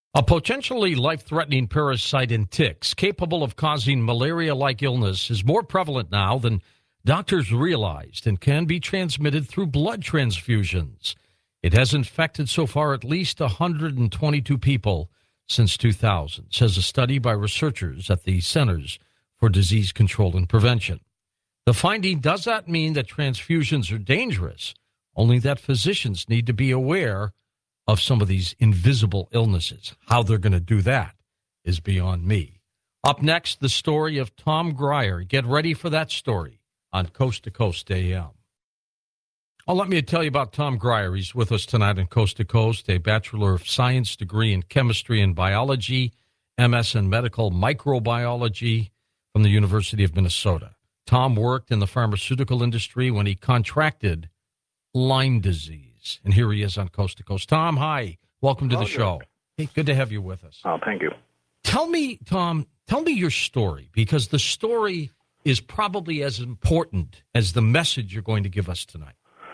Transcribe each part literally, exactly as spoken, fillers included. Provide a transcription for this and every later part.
A potentially life-threatening parasite in ticks capable of causing malaria-like illness is more prevalent now than doctors realized and can be transmitted through blood transfusions. It has infected so far at least one hundred twenty-two people since two thousand, says a study by researchers at the Centers for Disease Control and Prevention. The finding does not mean that transfusions are dangerous, only that physicians need to be aware of some of these invisible illnesses. How they're going to do that is beyond me. Up next, the story of Tom Greyer. Get ready for that story on Coast to Coast A M. Oh, let me tell you about Tom Greyer. He's with us tonight on Coast to Coast, a Bachelor of Science degree in Chemistry and Biology, M S in Medical Microbiology from the University of Minnesota. Tom worked in the pharmaceutical industry when he contracted Lyme disease. And here he is on Coast to Coast. Tom, hi. Welcome to the show. Hey, good to have you with us. Oh, thank you. Tell me, Tom, tell me your story, because the story is probably as important as the message you're going to give us tonight.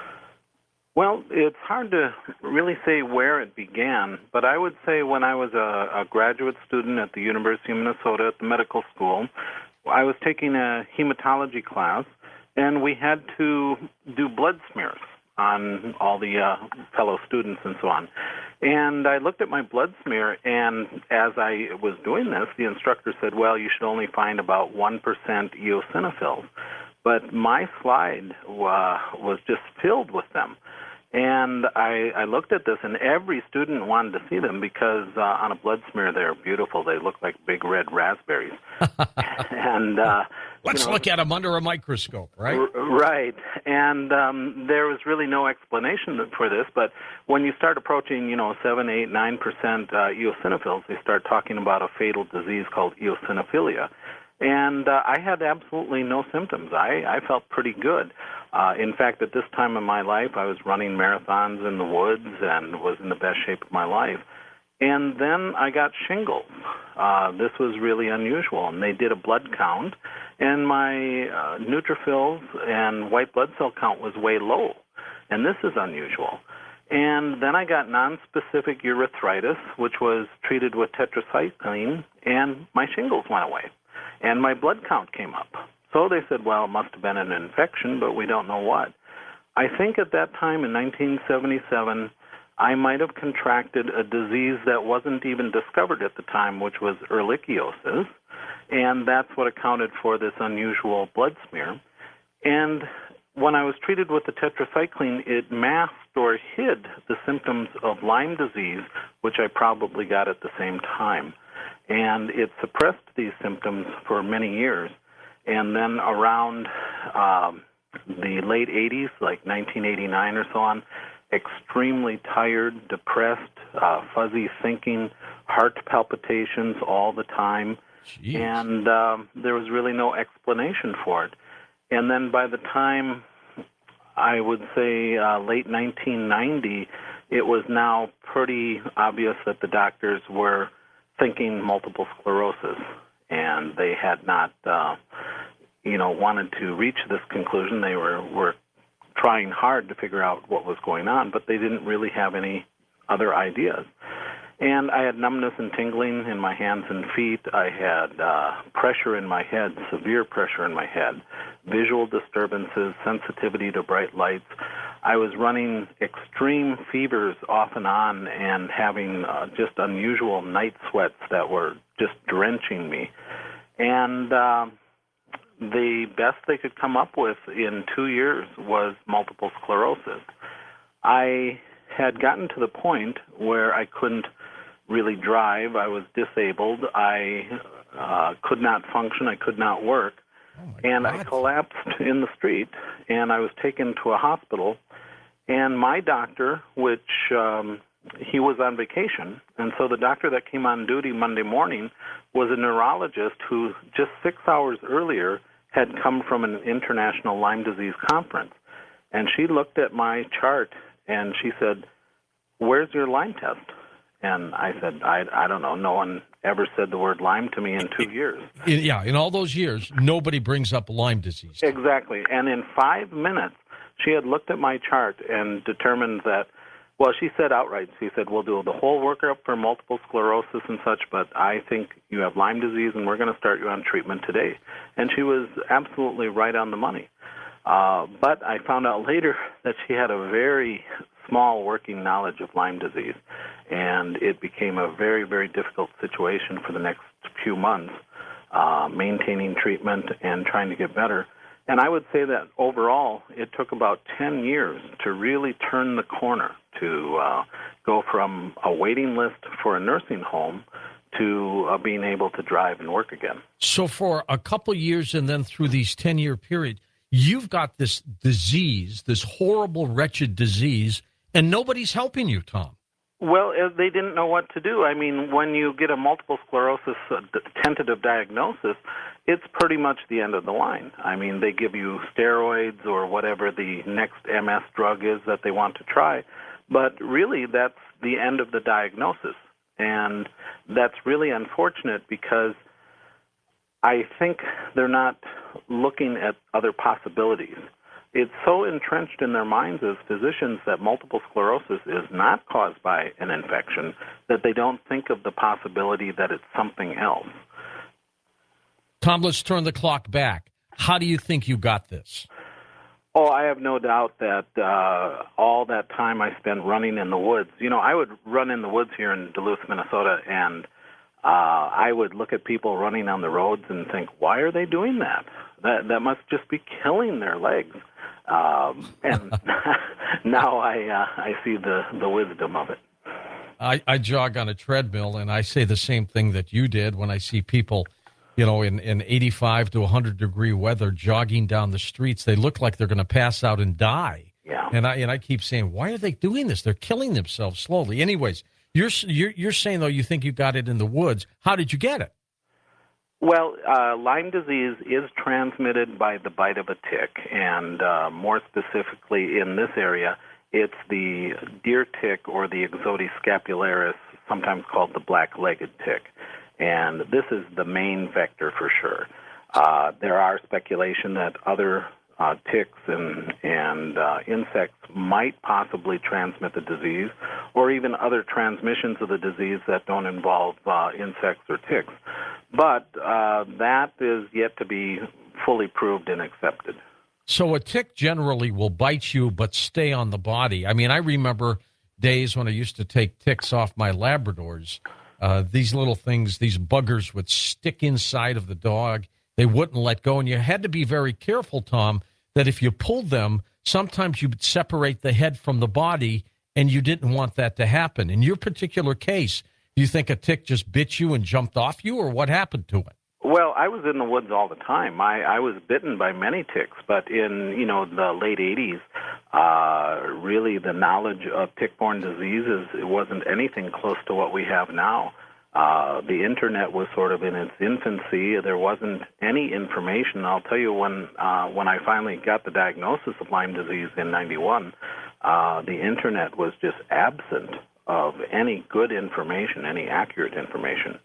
Well, it's hard to really say where it began, but I would say when I was a, a graduate student at the University of Minnesota at the medical school, I was taking a hematology class, and we had to do blood smears on all the uh, fellow students and so on. And I looked at my blood smear, and as I was doing this, the instructor said, well, you should only find about one percent eosinophils. But my slide uh, was just filled with them. And I, I looked at this, and every student wanted to see them because uh, on a blood smear, they're beautiful. They look like big red raspberries. and uh, Let's you know, look at them under a microscope, right? R- right. And um, there was really no explanation for this, but when you start approaching, you know, seven, eight, nine percent uh, eosinophils, they start talking about a fatal disease called eosinophilia. And uh, I had absolutely no symptoms. I, I felt pretty good. Uh, in fact, at this time in my life, I was running marathons in the woods and was in the best shape of my life. And then I got shingles. Uh, this was really unusual. And they did a blood count, and my uh, neutrophils and white blood cell count was way low. And this is unusual. And then I got nonspecific urethritis, which was treated with tetracycline, and my shingles went away. And my blood count came up. So they said, well, it must have been an infection, but we don't know what. I think at that time in nineteen seventy-seven, I might have contracted a disease that wasn't even discovered at the time, which was ehrlichiosis, and that's what accounted for this unusual blood smear. And when I was treated with the tetracycline, it masked or hid the symptoms of Lyme disease, which I probably got at the same time. And it suppressed these symptoms for many years. And then around um, the late eighties, like nineteen eighty-nine or so on, extremely tired, depressed, uh, fuzzy thinking, heart palpitations all the time. Jeez. And um, there was really no explanation for it. And then by the time, I would say uh, late nineteen ninety, it was now pretty obvious that the doctors were thinking multiple sclerosis, and they had not, uh, you know, wanted to reach this conclusion. They were, were trying hard to figure out what was going on, but they didn't really have any other ideas. And I had numbness and tingling in my hands and feet. I had uh, pressure in my head, severe pressure in my head, visual disturbances, sensitivity to bright lights. I was running extreme fevers off and on and having uh, just unusual night sweats that were just drenching me. And uh, the best they could come up with in two years was multiple sclerosis. I had gotten to the point where I couldn't really drive. I was disabled. I uh, could not function. I could not work. Oh and God. I collapsed in the street, and I was taken to a hospital. And my doctor, which um, he was on vacation, and so the doctor that came on duty Monday morning was a neurologist who just six hours earlier had come from an international Lyme disease conference. And she looked at my chart, and she said, "Where's your Lyme test?" And I said, I, I don't know. No one ever said the word Lyme to me in two years. In, yeah, in all those years, nobody brings up Lyme disease. Exactly. And in five minutes, she had looked at my chart and determined that Well, she said outright, she said, we'll do the whole workup for multiple sclerosis and such, but I think you have Lyme disease and we're going to start you on treatment today. And she was absolutely right on the money. Uh, but I found out later that she had a very small working knowledge of Lyme disease, and it became a very, very difficult situation for the next few months, uh, maintaining treatment and trying to get better. And I would say that overall, it took about ten years to really turn the corner, to uh, go from a waiting list for a nursing home to uh, being able to drive and work again. So for a couple years and then through these ten-year period, you've got this disease, this horrible, wretched disease, and nobody's helping you, Tom. Well, uh, they didn't know what to do. I mean, when you get a multiple sclerosis uh, d- tentative diagnosis, it's pretty much the end of the line. I mean, they give you steroids or whatever the next M S drug is that they want to try, but really that's the end of the diagnosis. And that's really unfortunate because I think they're not looking at other possibilities. It's so entrenched in their minds as physicians that multiple sclerosis is not caused by an infection that they don't think of the possibility that it's something else. Tom, let's turn the clock back. How do you think you got this? Oh, I have no doubt that uh, all that time I spent running in the woods, you know, I would run in the woods here in Duluth, Minnesota, and uh, I would look at people running on the roads and think, why are they doing that? That that must just be killing their legs. Um, and now I uh, I see the, the wisdom of it. I, I jog on a treadmill, and I say the same thing that you did when I see people, you know, in, in eighty-five to one hundred degree weather jogging down the streets. They look like they're going to pass out and die. Yeah. And I and I keep saying, why are they doing this? They're killing themselves slowly. Anyways, you're you're, you're saying, though, you think you got it in the woods. How did you get it? Well, uh, Lyme disease is transmitted by the bite of a tick, and uh, more specifically in this area, it's the deer tick or the Ixodes scapularis, sometimes called the black-legged tick. And this is the main vector for sure. Uh, there are speculation that other uh, ticks and, and uh, insects might possibly transmit the disease, or even other transmissions of the disease that don't involve uh, insects or ticks. But uh, that is yet to be fully proved and accepted. So a tick generally will bite you but stay on the body. I mean, I remember days when I used to take ticks off my Labradors. Uh, these little things, these buggers would stick inside of the dog. They wouldn't let go. And you had to be very careful, Tom, that if you pulled them, sometimes you'd separate the head from the body, and you didn't want that to happen. In your particular case, do you think a tick just bit you and jumped off you, or what happened to it? Well, I was in the woods all the time. I, I was bitten by many ticks, but in, you know, the late eighties, uh, really the knowledge of tick-borne diseases, it wasn't anything close to what we have now. Uh, the Internet was sort of in its infancy. There wasn't any information. I'll tell you, when uh, when I finally got the diagnosis of Lyme disease in ninety-one, uh, the Internet was just absent of any good information, any accurate information.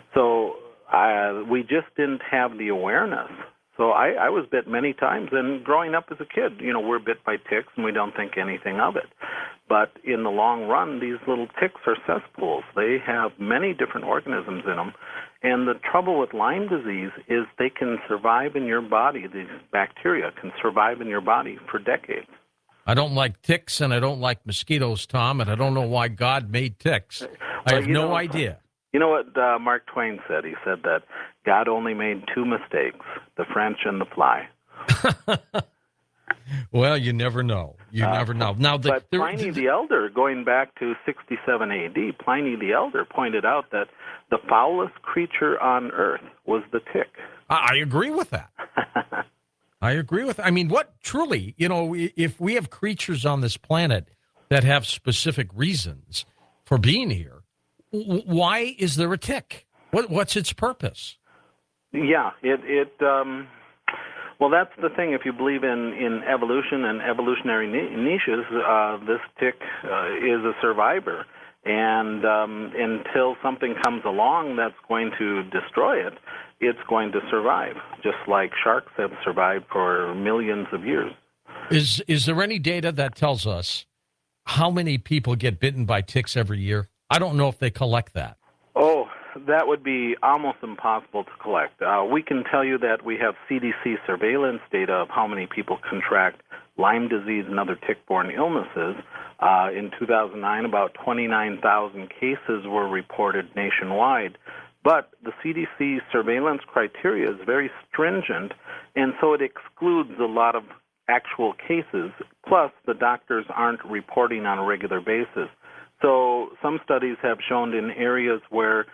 So uh, we just didn't have the awareness. So I, I was bit many times, and growing up as a kid, you know, we're bit by ticks, and we don't think anything of it. But in the long run, these little ticks are cesspools. They have many different organisms in them, and the trouble with Lyme disease is they can survive in your body. These bacteria can survive in your body for decades. I don't like ticks, and I don't like mosquitoes, Tom, and I don't know why God made ticks. Well, I have no know, idea. You know what uh, Mark Twain said? He said that God only made two mistakes, the French and the fly. Well, you never know. You uh, never know. Now, the, but Pliny the Elder, going back to sixty-seven A D, Pliny the Elder pointed out that the foulest creature on earth was the tick. I agree with that. I agree with, I mean, what truly, you know, if we have creatures on this planet that have specific reasons for being here, why is there a tick? What, what's its purpose? Yeah, it, it, um, well, that's the thing. If you believe in, in evolution and evolutionary niches, uh, this tick uh, is a survivor. And um, until something comes along that's going to destroy it, it's going to survive, just like sharks have survived for millions of years. Is is there any data that tells us how many people get bitten by ticks every year? I don't know if they collect that. Oh, that would be almost impossible to collect. Uh, we can tell you that we have C D C surveillance data of how many people contract Lyme disease and other tick-borne illnesses. Uh, in two thousand nine, about twenty-nine thousand cases were reported nationwide. But the C D C surveillance criteria is very stringent, and so it excludes a lot of actual cases. Plus, the doctors aren't reporting on a regular basis. So some studies have shown in areas where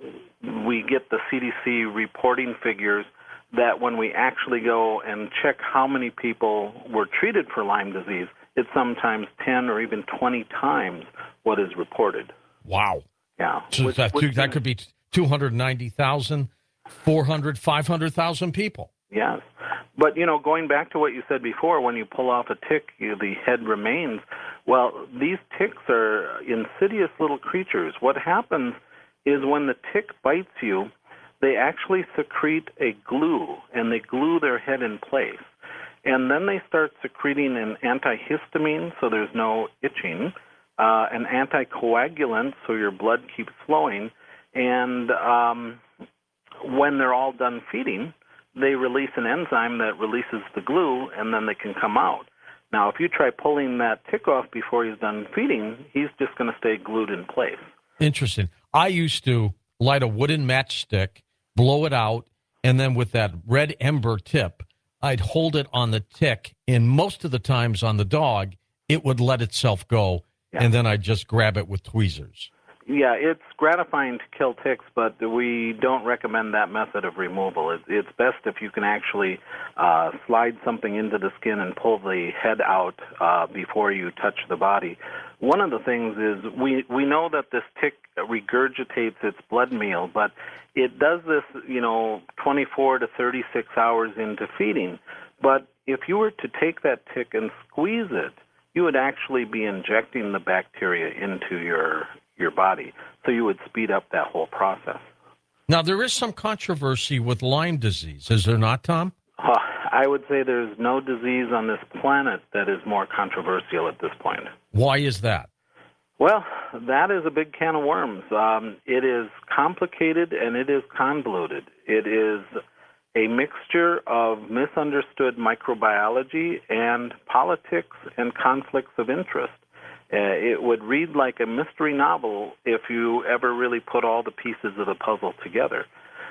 we get the C D C reporting figures that when we actually go and check how many people were treated for Lyme disease, it's sometimes ten or even twenty times what is reported. Wow. Yeah. So which, that, which that could be two hundred ninety thousand, four hundred, five hundred thousand people. Yes. But, you know, going back to what you said before, when you pull off a tick, you, the head remains. Well, these ticks are insidious little creatures. What happens is when the tick bites you, they actually secrete a glue, and they glue their head in place. And then they start secreting an antihistamine, so there's no itching, uh, an anticoagulant, so your blood keeps flowing, and um, when they're all done feeding, they release an enzyme that releases the glue, and then they can come out. Now, if you try pulling that tick off before he's done feeding, he's just going to stay glued in place. Interesting. I used to light a wooden matchstick, blow it out, and then with that red ember tip, I'd hold it on the tick, and most of the times on the dog, it would let itself go, yeah. And then I'd just grab it with tweezers. Yeah, it's gratifying to kill ticks, but we don't recommend that method of removal. It, it's best if you can actually uh, slide something into the skin and pull the head out uh, before you touch the body. One of the things is we, we know that this tick regurgitates its blood meal, but it does this, you know, twenty-four to thirty-six hours into feeding. But if you were to take that tick and squeeze it, you would actually be injecting the bacteria into your your body, so you would speed up that whole process. Now, there is some controversy with Lyme disease, is there not, Tom? Uh, I would say there's no disease on this planet that is more controversial at this point. Why is that? Well, that is a big can of worms. Um, it is complicated and it is convoluted. It is a mixture of misunderstood microbiology and politics and conflicts of interest. Uh, it would read like a mystery novel if you ever really put all the pieces of the puzzle together.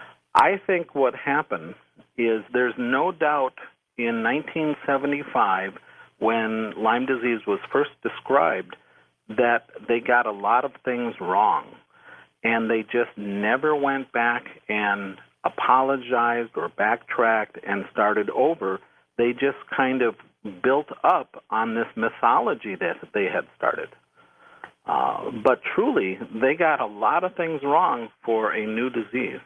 I think what happened is there's no doubt in nineteen seventy-five, when Lyme disease was first described, that they got a lot of things wrong, and they just never went back and apologized or backtracked and started over. They just kind of built up on this mythology that they had started. Uh, but truly, they got a lot of things wrong for a new disease.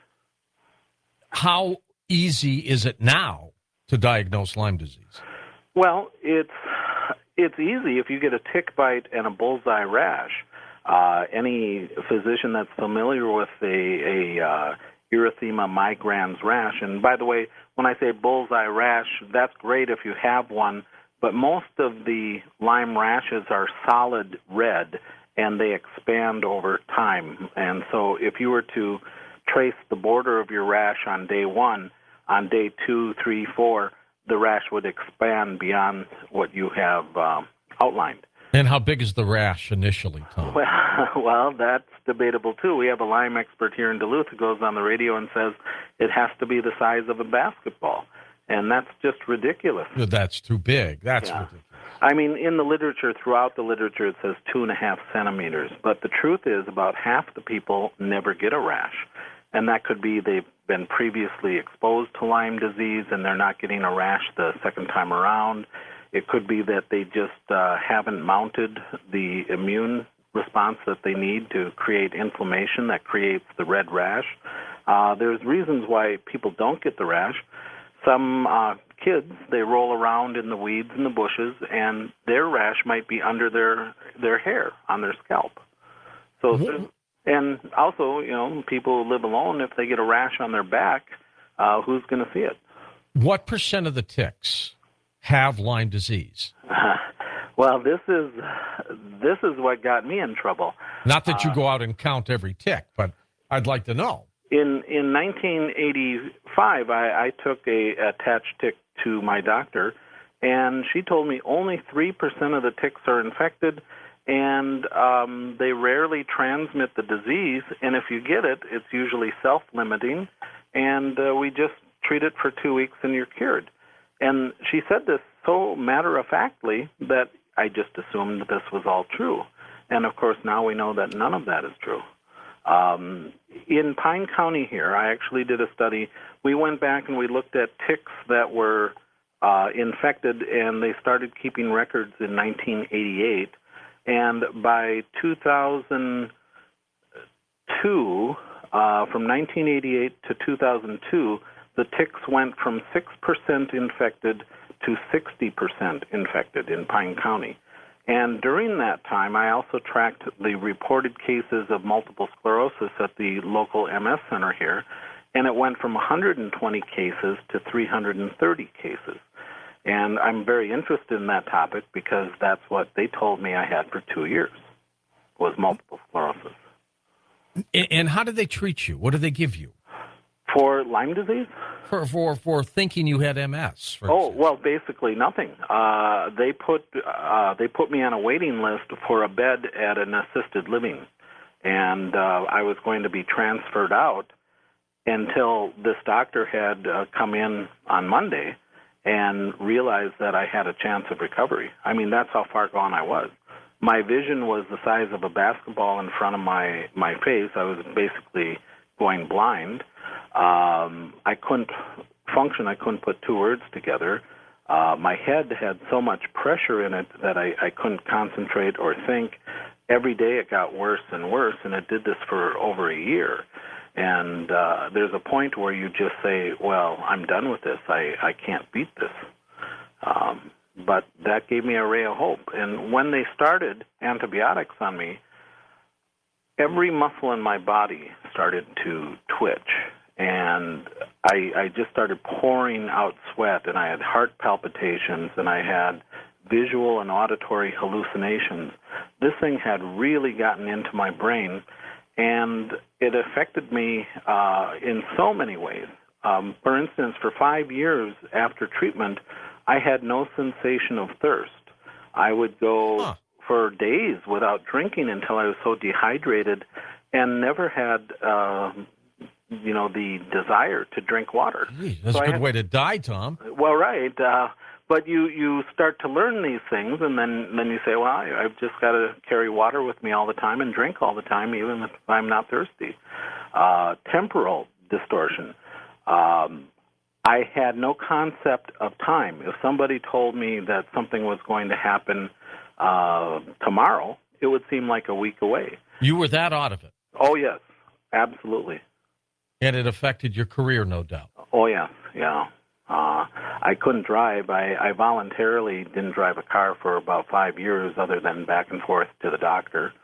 How easy is it now to diagnose Lyme disease? Well, it's it's easy if you get a tick bite and a bullseye rash. Uh, any physician that's familiar with a, a uh, erythema migrans rash, and by the way, when I say bullseye rash, that's great if you have one, but most of the Lyme rashes are solid red, and they expand over time. And so if you were to trace the border of your rash on day one, on day two, three, four, the rash would expand beyond what you have um, outlined. And how big is the rash initially, Tom? Well, well, that's debatable, too. We have a Lyme expert here in Duluth who goes on the radio and says it has to be the size of a basketball, and that's just ridiculous. That's too big. That's yeah. ridiculous. I mean, in the literature, throughout the literature, it says two and a half centimeters, but the truth is about half the people never get a rash, and that could be they've been previously exposed to Lyme disease and they're not getting a rash the second time around. It could be that they just uh, haven't mounted the immune response that they need to create inflammation that creates the red rash. Uh, there's reasons why people don't get the rash. Some uh, kids, they roll around in the weeds and the bushes, and their rash might be under their their hair on their scalp. So, mm-hmm. And also, you know, people who live alone, if they get a rash on their back, uh, who's going to see it? What percent of the ticks have Lyme disease? Uh, Well, this is this is what got me in trouble. Not that you Uh, go out and count every tick, but I'd like to know. In in nineteen eighty-five, I, I took a attached tick to my doctor, and she told me only three percent of the ticks are infected, and um, they rarely transmit the disease. And if you get it, it's usually self-limiting, and uh, we just treat it for two weeks and you're cured. And she said this so matter-of-factly that I just assumed that this was all true. And, of course, now we know that none of that is true. Um, in Pine County here, I actually did a study. We went back and we looked at ticks that were uh, infected, and they started keeping records in nineteen eighty-eight. And by two thousand two, uh, from nineteen eighty-eight to two thousand two, the ticks went from six percent infected to sixty percent infected in Pine County. And during that time, I also tracked the reported cases of multiple sclerosis at the local M S center here, and it went from one hundred twenty cases to three hundred thirty cases. And I'm very interested in that topic because that's what they told me I had for two years, was multiple sclerosis. And how did they treat you? What did they give you? For Lyme disease? For for, for thinking you had M S. For Oh, instance. well, basically nothing. Uh, they put uh, they put me on a waiting list for a bed at an assisted living, and uh, I was going to be transferred out until this doctor had uh, come in on Monday and realized that I had a chance of recovery. I mean, that's how far gone I was. My vision was the size of a basketball in front of my, my face. I was basically going blind. Um, I couldn't function. I couldn't put two words together. Uh, my head had so much pressure in it that I, I couldn't concentrate or think. Every day it got worse and worse, and it did this for over a year. And uh, there's a point where you just say, well, I'm done with this. I, I can't beat this. Um, but that gave me a ray of hope. And when they started antibiotics on me, every muscle in my body started to twitch. And I, I just started pouring out sweat, and I had heart palpitations, and I had visual and auditory hallucinations. This thing had really gotten into my brain, and it affected me uh, in so many ways. Um, for instance, for five years after treatment, I had no sensation of thirst. I would go Huh. for days without drinking until I was so dehydrated and never had, uh, you know, the desire to drink water. Gee, that's So a I good had- way to die, Tom. Well, right. Uh, but you, you start to learn these things, and then, then you say, well, I, I've just got to carry water with me all the time and drink all the time, even if I'm not thirsty. Uh, temporal distortion. Um, I had no concept of time. If somebody told me that something was going to happen uh, tomorrow, it would seem like a week away. You were that out of it, Oh, yes, absolutely. and it affected your career, no doubt. Oh, yeah, yeah. Uh, I couldn't drive. I, I voluntarily didn't drive a car for about five years other than back and forth to the doctor.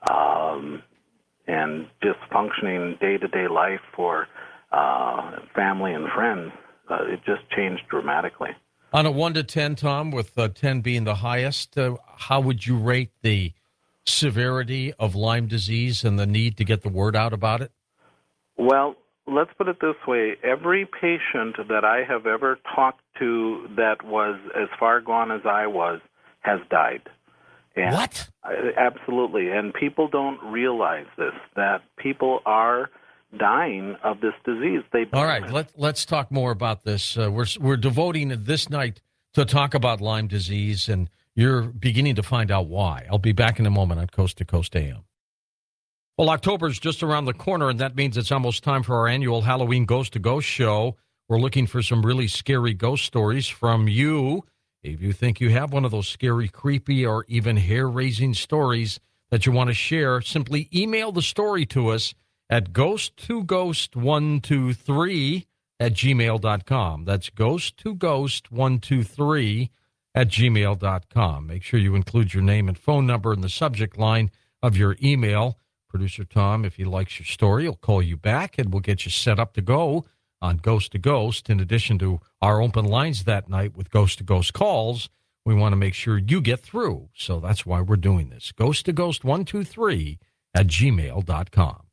Um, and just functioning day-to-day life for uh, family and friends, uh, it just changed dramatically. On a one to ten, Tom, with uh, ten being the highest, uh, how would you rate the severity of Lyme disease and the need to get the word out about it? Well, let's put it this way. Every patient that I have ever talked to that was as far gone as I was has died. And What? I- absolutely. And people don't realize this, that people are dying of this disease. They All right, let, let's talk more about this. Uh, we're, we're devoting this night to talk about Lyme disease, and you're beginning to find out why. I'll be back in a moment on Coast to Coast A M. Well, October's just around the corner, and that means it's almost time for our annual Halloween Ghost to Ghost show. We're looking for some really scary ghost stories from you. If you think you have one of those scary, creepy, or even hair-raising stories that you want to share, simply email the story to us at ghost to ghost one two three at gmail dot com. That's ghost to ghost one two three at gmail dot com. Make sure you include your name and phone number in the subject line of your email. Producer Tom, if he likes your story, he'll call you back, and we'll get you set up to go on Ghost to Ghost. In addition to our open lines that night with Ghost to Ghost calls, We want to make sure you get through. So that's why we're doing this. Ghost to Ghost one two three at gmail dot com.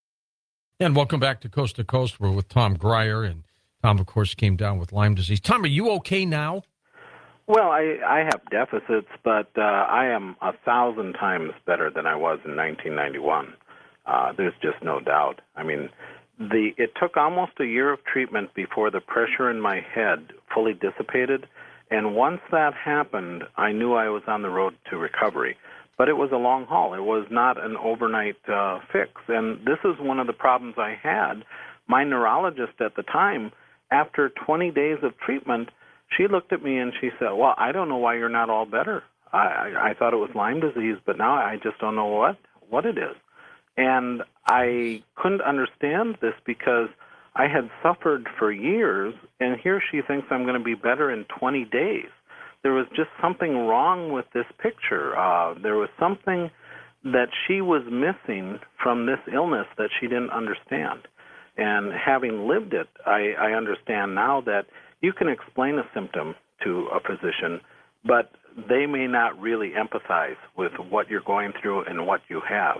And welcome back to Coast to Coast. We're with Tom Greyer. And Tom, of course, came down with Lyme disease. Tom, are you okay now? Well, I, I have deficits, but uh, I am a thousand times better than I was in nineteen ninety-one. Uh, there's just no doubt. I mean, the it took almost a year of treatment before the pressure in my head fully dissipated. And once that happened, I knew I was on the road to recovery. But it was a long haul. It was not an overnight uh, fix. And this is one of the problems I had. My neurologist at the time, after twenty days of treatment, she looked at me and she said, well, I don't know why you're not all better. I, I, I thought it was Lyme disease, but now I just don't know what, what it is. And I couldn't understand this because I had suffered for years, and here she thinks I'm going to be better in twenty days. There was just something wrong with this picture. Uh, there was something that she was missing from this illness that she didn't understand. And having lived it, I, I understand now that you can explain a symptom to a physician, but they may not really empathize with what you're going through and what you have.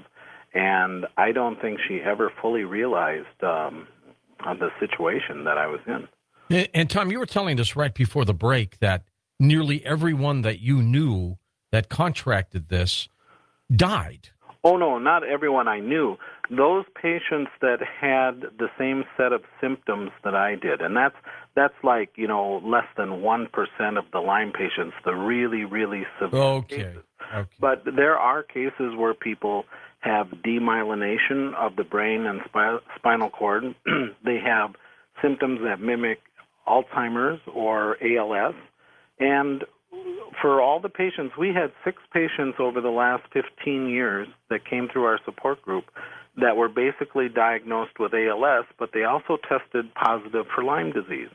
And I don't think she ever fully realized um, the situation that I was in. And, and Tom, you were telling us right before the break that nearly everyone that you knew that contracted this died. Oh, no, not everyone I knew. Those patients that had the same set of symptoms that I did, and that's that's like, you know, less than one percent of the Lyme patients, the really, really severe okay. cases. Okay. But there are cases where people have demyelination of the brain and spi- spinal cord. They have symptoms that mimic Alzheimer's or A L S. And for all the patients, we had six patients over the last fifteen years that came through our support group that were basically diagnosed with A L S, but they also tested positive for Lyme disease.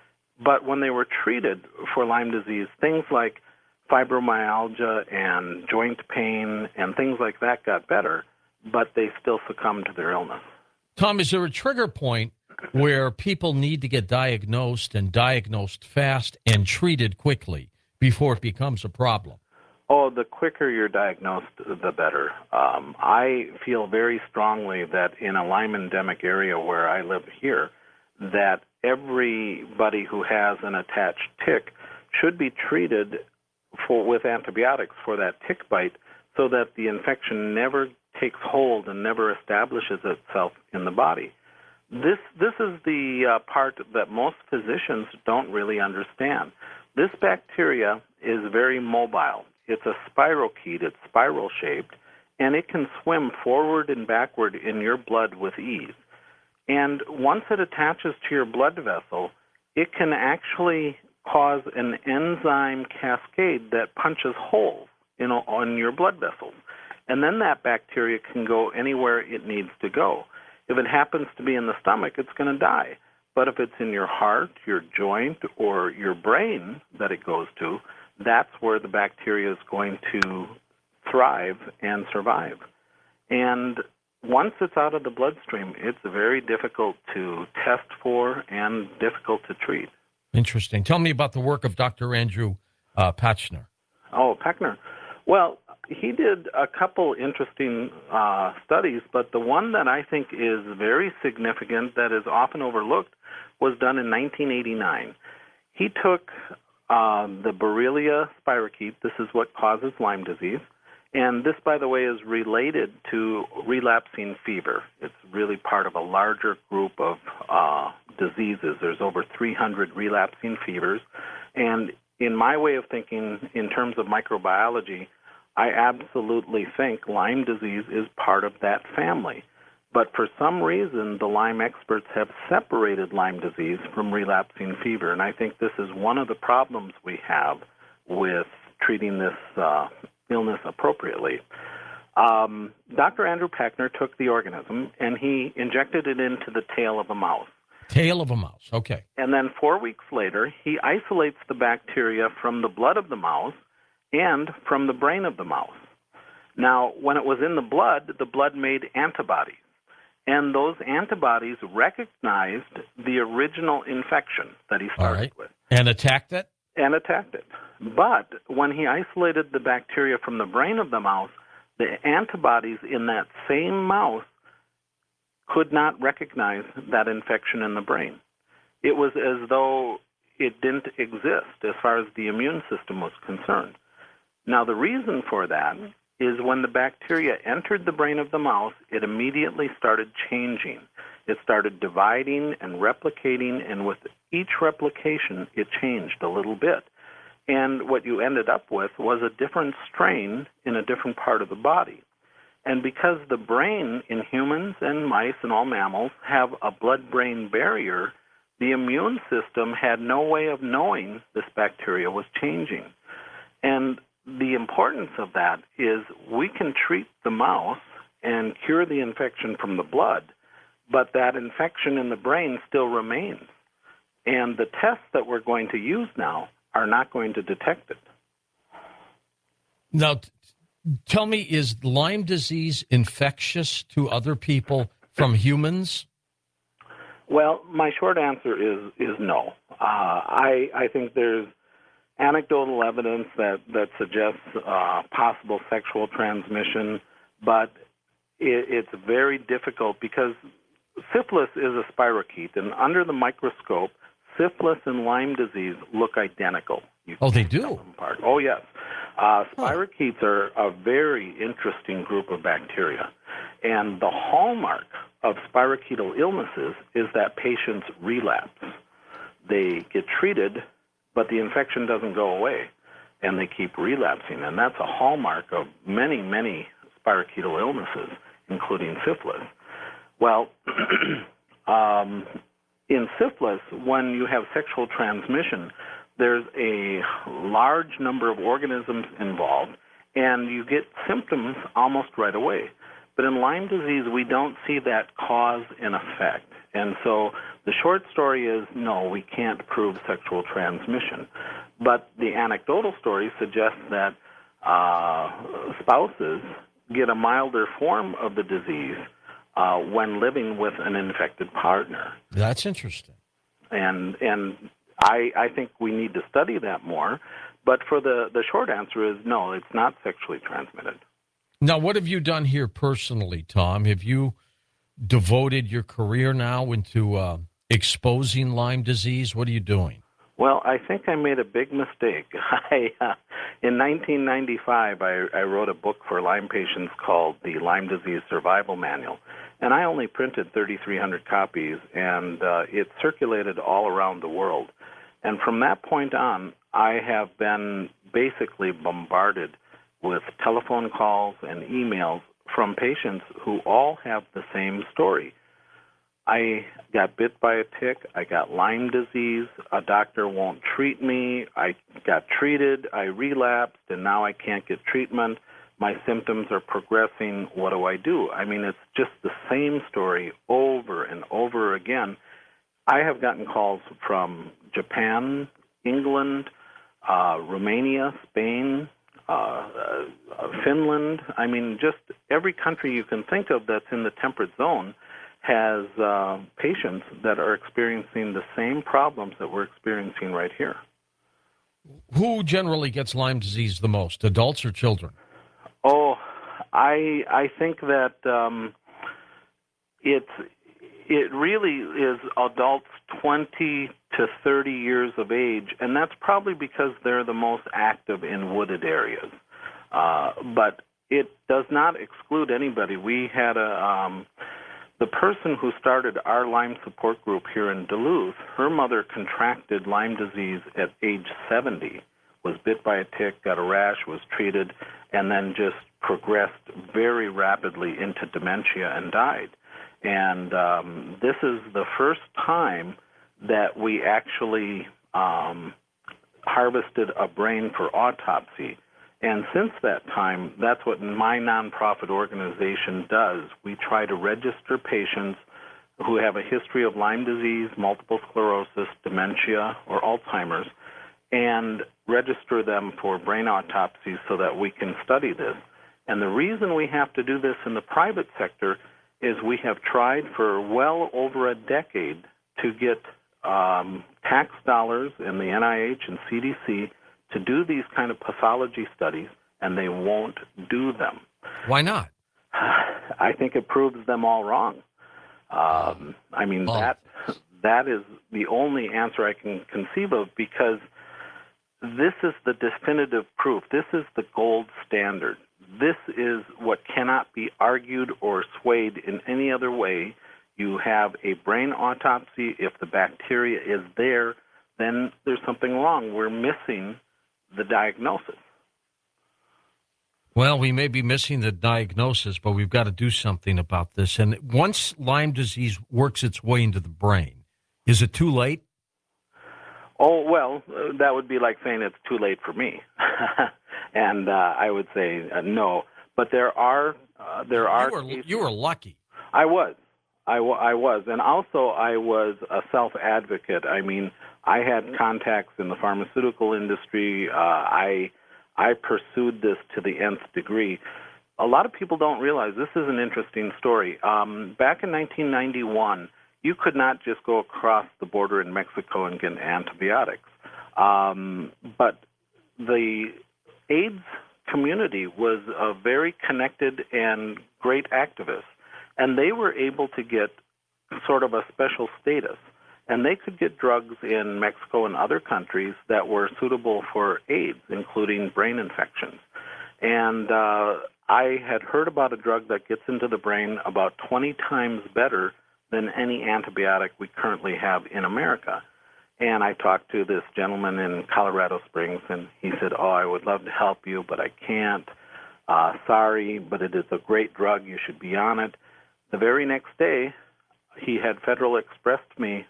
But when they were treated for Lyme disease, things like fibromyalgia and joint pain and things like that got better, but they still succumbed to their illness. Tom, is there a trigger point where people need to get diagnosed and diagnosed fast and treated quickly before it becomes a problem? Oh, the quicker you're diagnosed, the better. Um, I feel very strongly that in a Lyme endemic area where I live here, that everybody who has an attached tick should be treated for with antibiotics for that tick bite so that the infection never takes hold and never establishes itself in the body. This this is the uh, part that most physicians don't really understand. This bacteria is very mobile. It's a spirochete, it's spiral-shaped, and it can swim forward and backward in your blood with ease. And once it attaches to your blood vessel, it can actually cause an enzyme cascade that punches holes in, on your blood vessels. And then that bacteria can go anywhere it needs to go. If it happens to be in the stomach, it's going to die. But if it's in your heart, your joint, or your brain that it goes to, that's where the bacteria is going to thrive and survive. And once it's out of the bloodstream, it's very difficult to test for and difficult to treat. Interesting. Tell me about the work of Doctor Andrew uh, Pachner. Oh, Pachner. Well, he did a couple interesting uh, studies, but the one that I think is very significant that is often overlooked was done in nineteen eighty-nine. He took uh, the Borrelia spirochete. This is what causes Lyme disease. And this, by the way, is related to relapsing fever. It's really part of a larger group of uh, diseases. There's over three hundred relapsing fevers. And in my way of thinking, in terms of microbiology, I absolutely think Lyme disease is part of that family. But for some reason, the Lyme experts have separated Lyme disease from relapsing fever. And I think this is one of the problems we have with treating this uh, illness appropriately. Um, Doctor Andrew Pachner took the organism and he injected it into the tail of a mouse. Tail of a mouse, okay. And then four weeks later, he isolates the bacteria from the blood of the mouse and from the brain of the mouse. Now, when it was in the blood, the blood made antibodies. And those antibodies recognized the original infection that he started All right. with. And attacked it? and attacked it. But when he isolated the bacteria from the brain of the mouse, the antibodies in that same mouse could not recognize that infection in the brain. It was as though it didn't exist as far as the immune system was concerned. Now, the reason for that is when the bacteria entered the brain of the mouse, it immediately started changing. It started dividing and replicating, and with each replication, it changed a little bit. And what you ended up with was a different strain in a different part of the body. And because the brain in humans and mice and all mammals have a blood-brain barrier, the immune system had no way of knowing this bacteria was changing. And the importance of that is we can treat the mouse and cure the infection from the blood, but that infection in the brain still remains. And the tests that we're going to use now are not going to detect it. Now, t- tell me, is Lyme disease infectious to other people from humans? Well, my short answer is is no. Uh, I I think there's anecdotal evidence that that suggests uh, possible sexual transmission, but it, it's very difficult because syphilis is a spirochete, and under the microscope, syphilis and Lyme disease look identical. You Oh, they can't tell do? them apart. Oh, yes. Uh, spirochetes are a very interesting group of bacteria, and the hallmark of spirochetal illnesses is that patients relapse. They get treated, but the infection doesn't go away, and they keep relapsing, and that's a hallmark of many, many spirochetal illnesses, including syphilis. Well, um, in syphilis, when you have sexual transmission, there's a large number of organisms involved, and you get symptoms almost right away. But in Lyme disease, we don't see that cause and effect. And so the short story is, no, we can't prove sexual transmission. But the anecdotal story suggests that uh, spouses get a milder form of the disease uh, when living with an infected partner. That's interesting. And and I, I think we need to study that more. But for the, the short answer is, no, it's not sexually transmitted. Now, what have you done here personally, Tom? Have you devoted your career now into uh, exposing Lyme disease? What are you doing? Well, I think I made a big mistake. I, uh, in nineteen ninety-five, I, I wrote a book for Lyme patients called the Lyme Disease Survival Manual, and I only printed thirty-three hundred copies, and uh, it circulated all around the world. And from that point on, I have been basically bombarded with telephone calls and emails from patients who all have the same story. I got bit by a tick, I got Lyme disease, a doctor won't treat me, I got treated, I relapsed, and now I can't get treatment, my symptoms are progressing, what do I do? I mean, it's just the same story over and over again. I have gotten calls from Japan, England, uh, Romania, Spain, uh, uh, Finland. I mean, just every country you can think of that's in the temperate zone has uh, patients that are experiencing the same problems that we're experiencing right here. Who generally gets Lyme disease the most, adults or children? Oh, I I think that um, it's it really is adults twenty to thirty years of age, and that's probably because they're the most active in wooded areas. Uh, but it does not exclude anybody. We had a um, the person who started our Lyme support group here in Duluth, her mother contracted Lyme disease at age seventy, was bit by a tick, got a rash, was treated, and then just progressed very rapidly into dementia and died. And um, this is the first time that we actually um, harvested a brain for autopsy. And since that time, that's what my nonprofit organization does. We try to register patients who have a history of Lyme disease, multiple sclerosis, dementia, or Alzheimer's, and register them for brain autopsies so that we can study this. And the reason we have to do this in the private sector is we have tried for well over a decade to get um, tax dollars in the N I H and C D C to do these kind of pathology studies, and they won't do them. Why not? I think it proves them all wrong. Um, I mean, oh. that that is the only answer I can conceive of, because this is the definitive proof. This is the gold standard. This is what cannot be argued or swayed in any other way. You have a brain autopsy. If the bacteria is there, then there's something wrong. We're missing the diagnosis. Well, we may be missing the diagnosis, but we've got to do something about this. And once Lyme disease works its way into the brain, is it too late? Oh, well, uh, that would be like saying it's too late for me. and uh, I would say uh, no. But there are uh, there are you were, cases. You were lucky. I was. I, w- I was. And also I was a self-advocate. I mean, I had contacts in the pharmaceutical industry. Uh, I I pursued this to the nth degree. A lot of people don't realize this is an interesting story. Um, back in nineteen ninety-one, you could not just go across the border in Mexico and get antibiotics. Um, but the AIDS community was a very connected and great activist, and they were able to get sort of a special status. And they could get drugs in Mexico and other countries that were suitable for AIDS, including brain infections. And uh, I had heard about a drug that gets into the brain about twenty times better than any antibiotic we currently have in America. And I talked to this gentleman in Colorado Springs, and he said, oh, I would love to help you, but I can't. Uh, sorry, but it is a great drug. You should be on it. The very next day, he had Federal Expressed me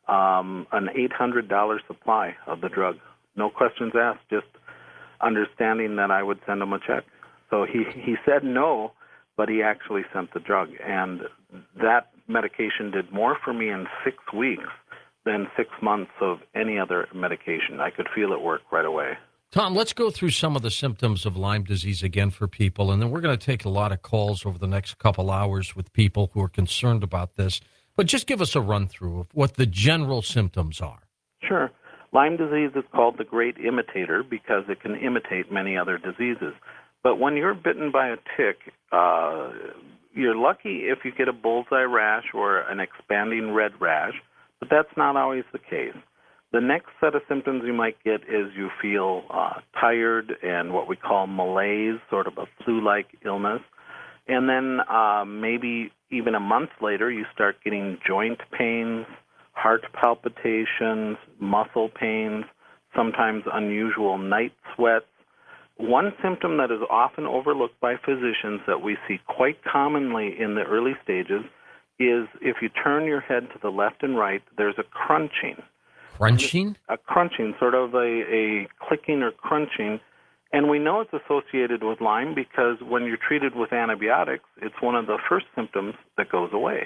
um, an eight hundred dollars supply of the drug. No questions asked, just understanding that I would send him a check. So he, he said no, but he actually sent the drug. And that medication did more for me in six weeks than six months of any other medication. I could feel it work right away. Tom, let's go through some of the symptoms of Lyme disease again for people, and then we're going to take a lot of calls over the next couple hours with people who are concerned about this. But just give us a run-through of what the general symptoms are. Sure. Lyme disease is called the great imitator because it can imitate many other diseases. But when you're bitten by a tick, uh, you're lucky if you get a bullseye rash or an expanding red rash, but that's not always the case. The next set of symptoms you might get is you feel uh, tired and what we call malaise, sort of a flu-like illness. And then uh, maybe even a month later, you start getting joint pains, heart palpitations, muscle pains, sometimes unusual night sweats. One symptom that is often overlooked by physicians that we see quite commonly in the early stages is if you turn your head to the left and right, there's a crunching. Crunching? A crunching, sort of a, a clicking or crunching. And we know it's associated with Lyme because when you're treated with antibiotics, it's one of the first symptoms that goes away.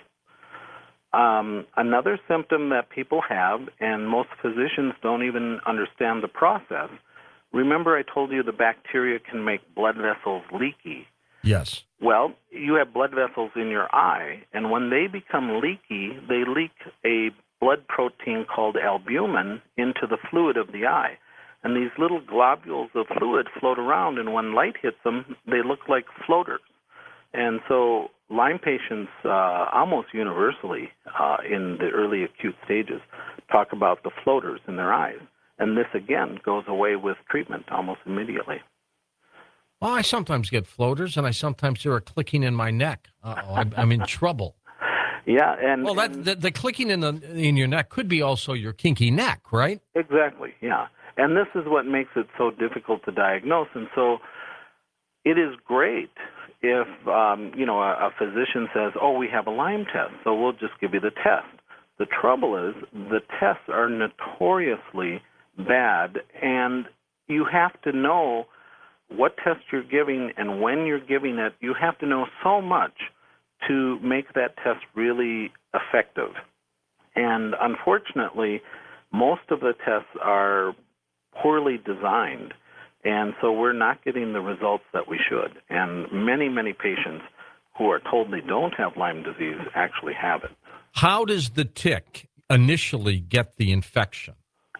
Um, another symptom that people have, and most physicians don't even understand the process, remember I told you the bacteria can make blood vessels leaky. Yes. Well, you have blood vessels in your eye, and when they become leaky, they leak a blood protein called albumin into the fluid of the eye. And these little globules of fluid float around, and when light hits them, they look like floaters. And so Lyme patients uh, almost universally uh, in the early acute stages talk about the floaters in their eyes. And this, again, goes away with treatment almost immediately. Well, I sometimes get floaters, and I sometimes hear a clicking in my neck. Uh-oh, I'm, I'm in trouble. Yeah, and well, that, and the, the clicking in the in your neck could be also your kinky neck, right? Exactly. Yeah, and this is what makes it so difficult to diagnose. And so, it is great if um, you know a, a physician says, "Oh, we have a Lyme test, so we'll just give you the test." The trouble is, the tests are notoriously bad, and you have to know what test you're giving and when you're giving it. You have to know so much to make that test really effective. And unfortunately, most of the tests are poorly designed, and so we're not getting the results that we should. And many, many patients who are told they don't have Lyme disease actually have it. How does the tick initially get the infection?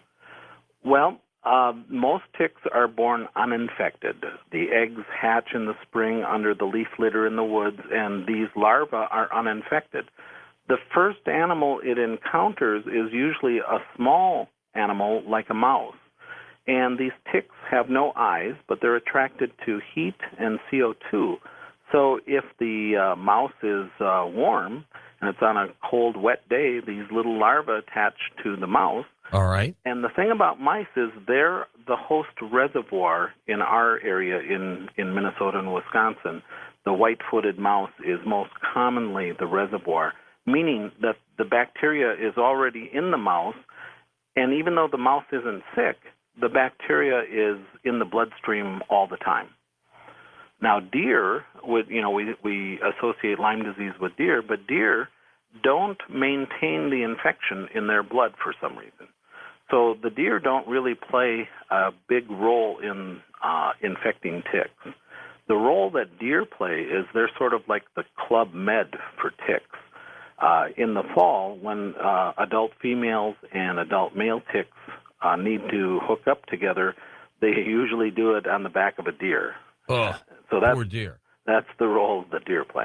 Well, uh, most ticks are born uninfected. The eggs hatch in the spring under the leaf litter in the woods, and these larvae are uninfected. The first animal it encounters is usually a small animal like a mouse. And these ticks have no eyes, but they're attracted to heat and C O two. So if the uh, mouse is uh, warm and it's on a cold, wet day, these little larvae attach to the mouse. All right. And the thing about mice is they're the host reservoir in our area in, in Minnesota and Wisconsin. The white-footed mouse is most commonly the reservoir, meaning that the bacteria is already in the mouse, and even though the mouse isn't sick, the bacteria is in the bloodstream all the time. Now, deer, would, you know, we, we associate Lyme disease with deer, but deer don't maintain the infection in their blood for some reason. So the deer don't really play a big role in uh, infecting ticks. The role that deer play is they're sort of like the club med for ticks. Uh, in the fall, when uh, adult females and adult male ticks uh, need to hook up together, they usually do it on the back of a deer. Oh, so that's, poor deer. That's the role that deer play.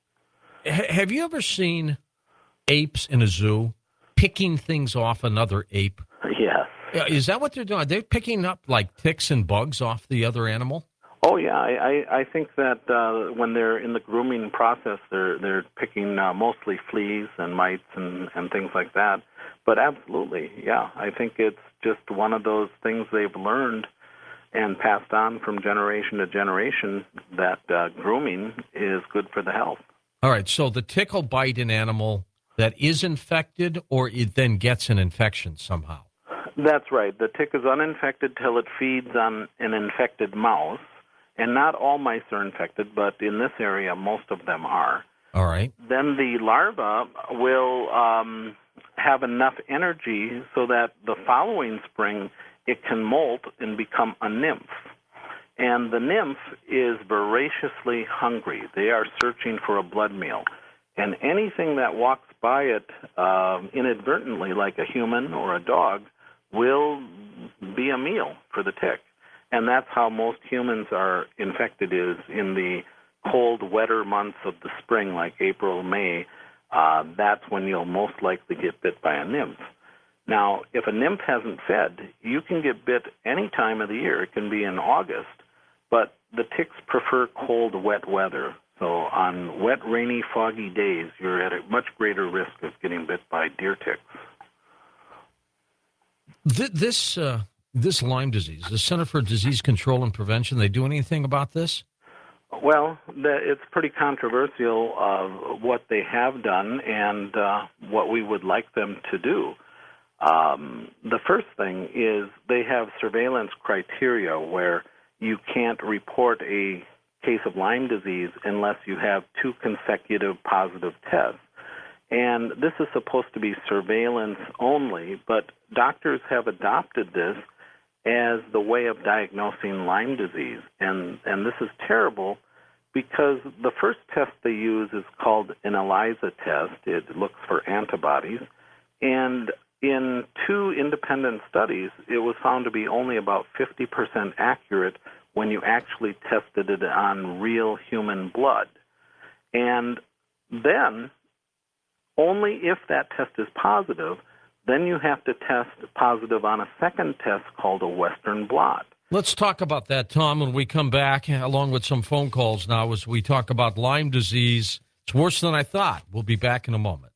H- have you ever seen apes in a zoo picking things off another ape? Yes. Is that what they're doing? Are they picking up like ticks and bugs off the other animal? Oh yeah, I, I, I think that uh, when they're in the grooming process, they're they're picking uh, mostly fleas and mites and, and things like that. But absolutely, yeah, I think it's just one of those things they've learned and passed on from generation to generation that uh, grooming is good for the health. All right, so the tick will bite an animal that is infected, or it then gets an infection somehow? That's right. The tick is uninfected till it feeds on an infected mouse. And not all mice are infected, but in this area, most of them are. All right. Then the larva will um, have enough energy so that the following spring it can molt and become a nymph. And the nymph is voraciously hungry. They are searching for a blood meal. And anything that walks by it uh, inadvertently, like a human or a dog, will be a meal for the tick. And that's how most humans are infected, is in the cold, wetter months of the spring, like April, May. Uh, that's when you'll most likely get bit by a nymph. Now, if a nymph hasn't fed, you can get bit any time of the year. It can be in August, but the ticks prefer cold, wet weather. So on wet, rainy, foggy days, you're at a much greater risk of getting bit by deer ticks. Th- this... Uh... This Lyme disease, the Center for Disease Control and Prevention, they do anything about this? Well, the, it's pretty controversial uh, what they have done and uh, what we would like them to do. Um, the first thing is they have surveillance criteria where you can't report a case of Lyme disease unless you have two consecutive positive tests. And this is supposed to be surveillance only, but doctors have adopted this as the way of diagnosing Lyme disease. And, and this is terrible because the first test they use is called an ELISA test. It looks for antibodies. And in two independent studies, it was found to be only about fifty percent accurate when you actually tested it on real human blood. And then, only if that test is positive, then you have to test positive on a second test called a Western blot. Let's talk about that, Tom, when we come back, along with some phone calls now, as we talk about Lyme disease. It's worse than I thought. We'll be back in a moment.